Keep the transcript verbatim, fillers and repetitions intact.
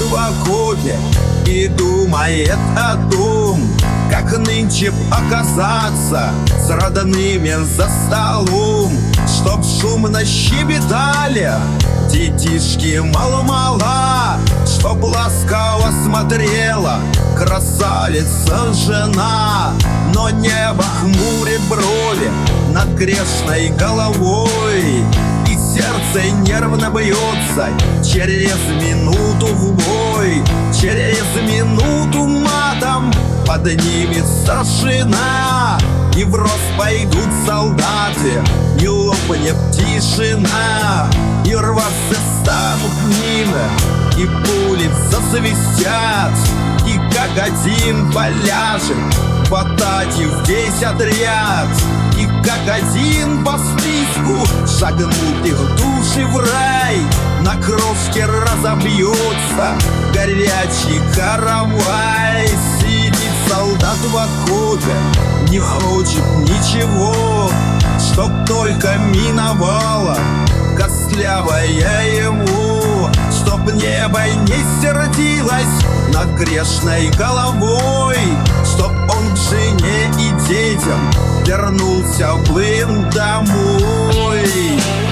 в окопе и думает о том, как нынче оказаться с родными за столом, чтоб шумно щебетали детишки мало-мало, чтоб ласково смотрела красавица жена. Но небо хмурит брови над грешной головой, и сердце нервно бьется через минуту в бой. Через минуту матом поднимет старшина, и в рост пойдут солдаты, не лопнет тишина. И рваться станут мимо, и пули засвистят, и как один поляжет в атаке в десять ряд. И как один по списку шагнут их души в рай. На крошке разобьется горячий каравай. Сидит солдат в окопе, не хочет ничего, чтоб только миновала костлявая ему, чтоб небо не сердилось над грешной головой, чтоб он к жене и детям вернулся плын домой.